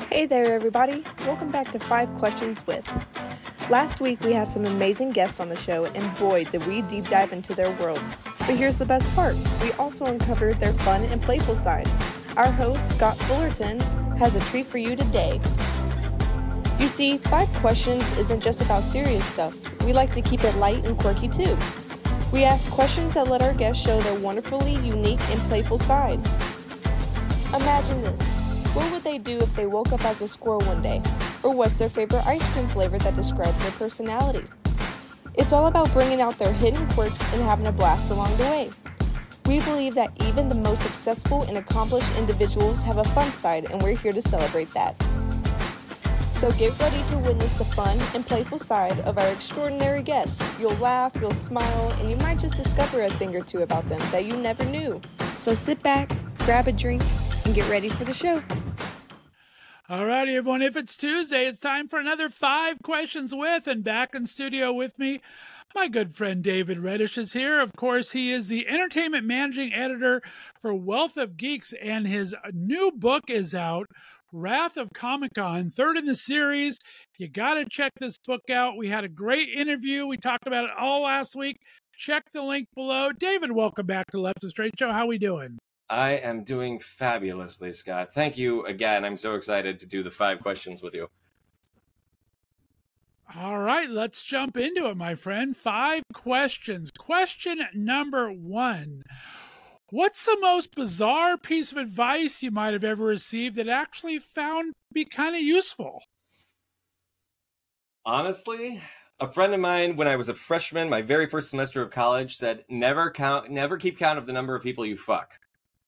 Hey there, everybody. Welcome back to 5 Questions With. Last week we had some amazing guests on the show, and boy, did we deep dive into their worlds. But here's the best part. We also uncovered their fun and playful sides. Our host, Scott Fullerton, has a treat for you today. You see, 5 Questions isn't just about serious stuff. We like to keep it light and quirky too. We ask questions that let our guests show their wonderfully unique and playful sides. Imagine this. What would they do if they woke up as a squirrel one day? Or what's their favorite ice cream flavor that describes their personality? It's all about bringing out their hidden quirks and having a blast along the way. We believe that even the most successful and accomplished individuals have a fun side, and we're here to celebrate that. So get ready to witness the fun and playful side of our extraordinary guests. You'll laugh, you'll smile, and you might just discover a thing or two about them that you never knew. So sit back, grab a drink, and get ready for the show. All righty, everyone. If it's Tuesday, it's time for another 5 Questions With, and back in studio with me, my good friend David Reddish is here. Of course, he is the entertainment managing editor for Wealth of Geeks, and his new book is out, Wrath of Comic-Con, 3rd in the series. You got to check this book out. We had a great interview. We talked about it all last week. Check the link below. David, welcome back to Left of Straight Show. How we doing? I am doing fabulously, Scott. Thank you again. I'm so excited to do the 5 questions with you. All right, let's jump into it, my friend. 5 questions. Question number 1. What's the most bizarre piece of advice you might have ever received that actually found to be kind of useful? Honestly, a friend of mine, when I was a freshman, my very first semester of college, said, never keep count of the number of people you fuck.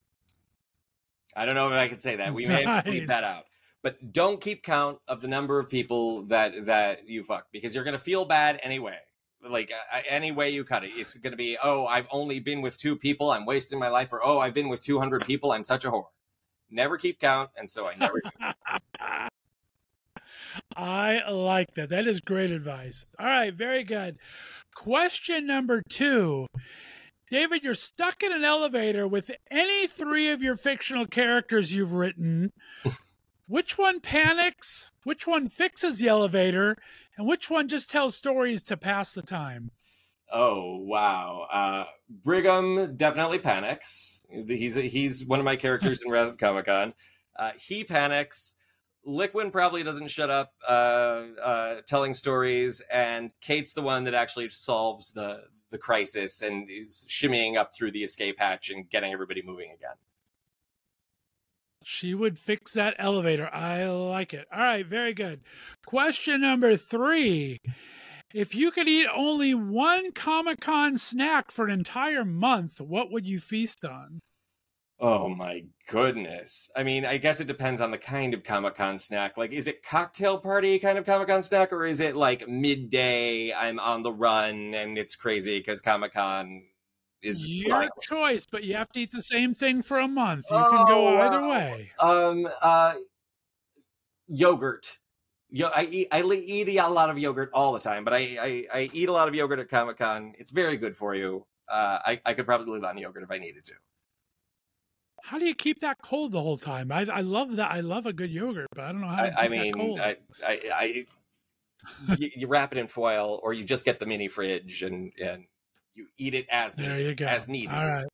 I don't know if I could say that. We may have to bleep that out. But don't keep count of the number of people that you fuck, because you're going to feel bad anyway. Like, any way you cut it. It's going to be, oh, I've only been with 2 people, I'm wasting my life. Or, oh, I've been with 200 people, I'm such a whore. Never keep count, and so I never do. I like that. That is great advice. All right, very good. Question number 2. David, you're stuck in an elevator with any 3 of your fictional characters you've written. Which one panics? Which one fixes the elevator? And which one just tells stories to pass the time? Oh, wow. Brigham definitely panics. He's one of my characters in Wrath of Comic-Con. He panics. Liquin probably doesn't shut up telling stories. And Kate's the one that actually solves the crisis and is shimmying up through the escape hatch and getting everybody moving again. She would fix that elevator. I like it. All right, very good. Question number 3. If you could eat only one Comic-Con snack for an entire month, what would you feast on? Oh my goodness. I mean, I guess it depends on the kind of Comic-Con snack. Like, is it cocktail party kind of Comic-Con snack, or is it like midday, I'm on the run and it's crazy because Comic-Con is your choice, but you have to eat the same thing for a month. You can go either way. Yogurt. I eat a lot of yogurt all the time, but I eat a lot of yogurt at Comic-Con. It's very good for you. I could probably live on yogurt if I needed to. How do you keep that cold the whole time? I love that. I love a good yogurt, but I don't know how to keep that cold. You wrap it in foil, or you just get the mini fridge and you eat it as needed. There you go. As needed. All right.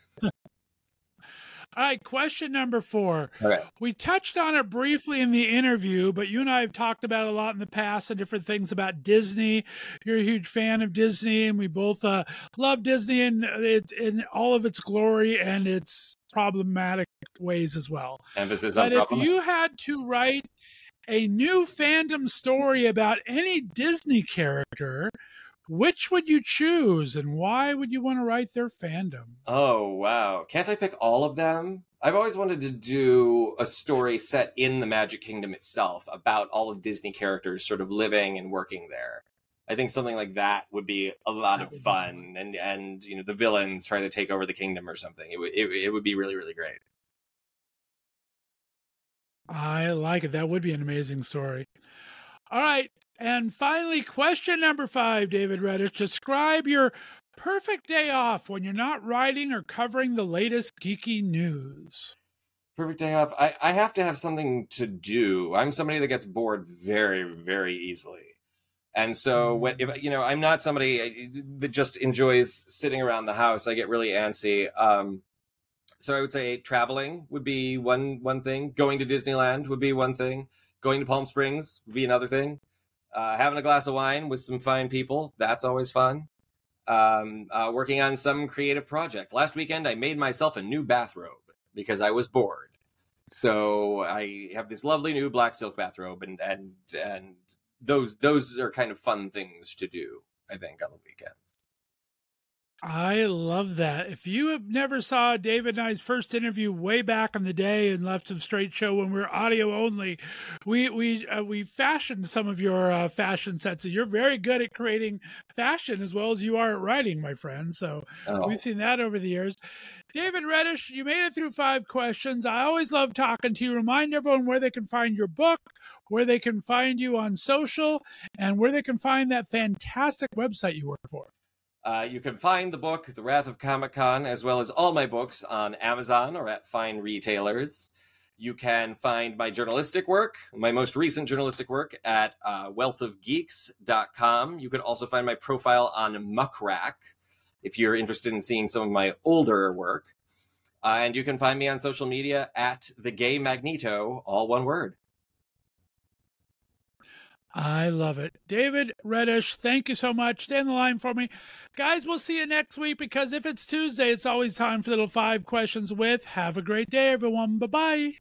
All right, question number 4. Okay. We touched on it briefly in the interview, but you and I have talked about it a lot in the past and different things about Disney. You're a huge fan of Disney, and we both love Disney in all of its glory and its problematic ways as well. Emphasis on problem. But if you had to write a new fandom story about any Disney character, which would you choose, and why would you want to write their fandom? Oh, wow. Can't I pick all of them? I've always wanted to do a story set in the Magic Kingdom itself about all of Disney characters sort of living and working there. I think something like that would be a lot of fun, and you know, the villains try to take over the kingdom or something. It would be really, really great. I like it. That would be an amazing story. All right. And finally, question number 5, David Reddish. Describe your perfect day off when you're not writing or covering the latest geeky news. Perfect day off. I have to have something to do. I'm somebody that gets bored very, very easily. And so I'm not somebody that just enjoys sitting around the house. I get really antsy. So I would say traveling would be one thing. Going to Disneyland would be one thing. Going to Palm Springs would be another thing. Having a glass of wine with some fine people, that's always fun. Working on some creative project. Last weekend, I made myself a new bathrobe because I was bored. So I have this lovely new black silk bathrobe, and those are kind of fun things to do, I think, on the weekends. I love that. If you have never saw David and I's first interview way back in the day in Left of Straight Show when we were audio only, we fashioned some of your fashion sets. And you're very good at creating fashion as well as you are at writing, my friend. So we've seen that over the years. David Reddish, you made it through 5 questions. I always love talking to you. Remind everyone where they can find your book, where they can find you on social, and where they can find that fantastic website you work for. You can find the book, The Wrath of Comic-Con, as well as all my books on Amazon or at fine retailers. You can find my journalistic work, my most recent journalistic work, at wealthofgeeks.com. You can also find my profile on Muckrack if you're interested in seeing some of my older work. And you can find me on social media at The Gay Magneto, all one word. I love it. David Reddish, thank you so much. Stay on the line for me. Guys, we'll see you next week because if it's Tuesday, it's always time for little 5 questions with. Have a great day, everyone. Bye-bye.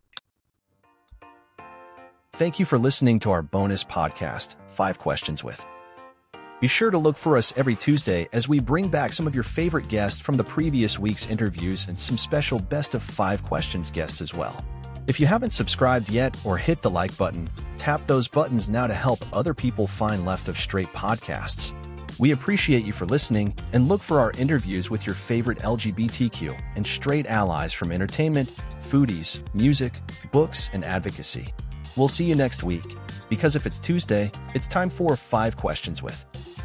Thank you for listening to our bonus podcast, 5 Questions With. Be sure to look for us every Tuesday as we bring back some of your favorite guests from the previous week's interviews and some special best of 5 questions guests as well. If you haven't subscribed yet or hit the like button, tap those buttons now to help other people find Left of Straight podcasts. We appreciate you for listening and look for our interviews with your favorite LGBTQ and straight allies from entertainment, foodies, music, books, and advocacy. We'll see you next week, because if it's Tuesday, it's time for 5 Questions With.